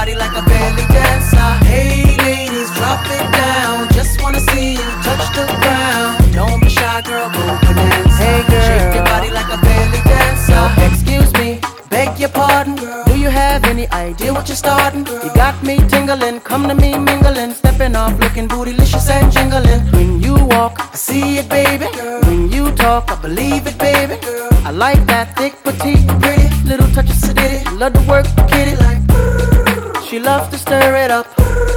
body like a belly dancer. Hey ladies, drop it down. Just wanna see you touch the ground. Don't be shy, girl, go bonanza. Hey girl, shake your body like a belly dancer. Excuse me, beg your pardon, girl. Do you have any idea what you're starting? You got me tingling, come to me mingling, stepping off, looking bootylicious and jingling. When you walk, I see it, baby. When you talk, I believe it, baby. I like that thick, petite, pretty, little touch of sedity. Love to work the kitty like. She loves to stir it up.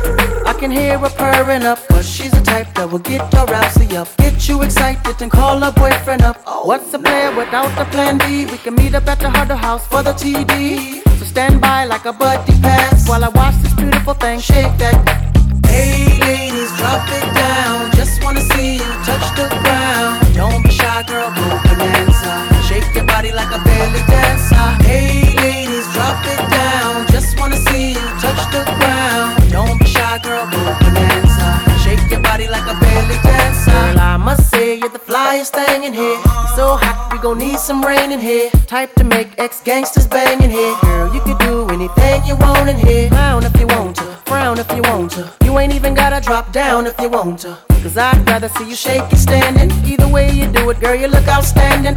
I can hear her purring up, but she's the type that will get her rousey up, get you excited and call her boyfriend up. What's a player without a plan B? We can meet up at the Huddle House for the TD. So stand by like a buddy pass while I watch this beautiful thing shake that. Hey ladies, drop it down. Just wanna see you touch the ground. Don't be shy, girl, go bonanza. Shake your body like a belly dancer. Hey ladies, drop it down. Just wanna see you touch the ground. Don't be shy, girl, go bonanza. Shake your body like a belly dancer. Girl, I must say you're the flyest thing in here. You're so hot, we gon' need some rain in here. Type to make ex-gangsters bang in here. Girl, you can do anything you want in here. Frown if you want to, frown if you want to. You ain't even gotta drop down if you want to. Cause I'd rather see you shake it standing. Either way you do it, girl, you look outstanding.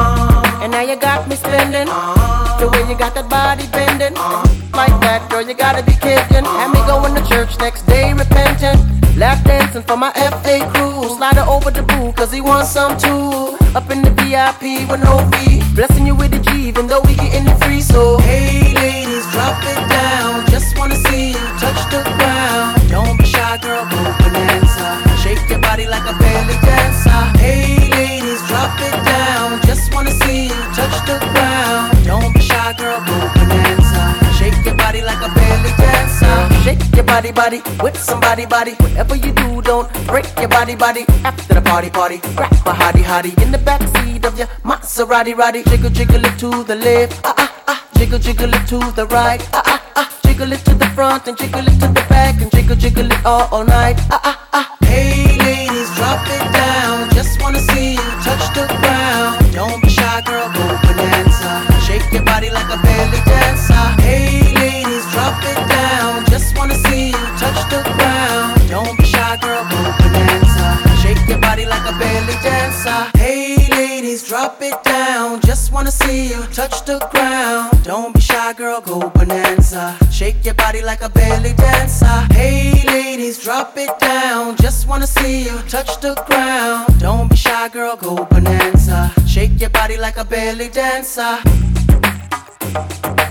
And now you got me spending. The way you got that body bending. Like that, girl, you gotta be kidding. Had me going to church next day repentant. Lap dancing for my FA crew. Slide her over the boo, cause he wants some too. Up in the VIP with no fee. Blessing you with the G, even though we getting it free. So, hey ladies, drop it down. Just wanna see you touch the ground. Don't be shy, girl, go bonanza. Shake your body like a belly dancer. Hey ladies, drop it down. Just wanna see you touch the ground. Don't be shy, girl, go bonanza. Shake your body like a belly dancer. Shake your body, body, with somebody, body. Whatever you do, don't break your body, body. After the party, party, grab a hottie, hottie in the backseat of your Maserati, roddy. Jiggle, jiggle it to the left, jiggle, jiggle it to the right, jiggle it to the front and jiggle it to the back and jiggle, jiggle it all night, Hey ladies, drop it down. Just wanna see you touch the ground. Don't be shy, girl, go bonanza. Shake your body like a belly dancer. Hey ladies, drop it down. Just wanna see you touch the ground. Don't be shy, girl, go bonanza. Shake your body like a belly dancer. Hey ladies, drop it down. Just wanna see you touch the ground. Don't be shy, girl, go bonanza. Shake your body like a belly dancer. Hey ladies, drop it down. Just wanna see you touch the ground. Don't be shy, girl, go bonanza. Shake your body like a belly dancer.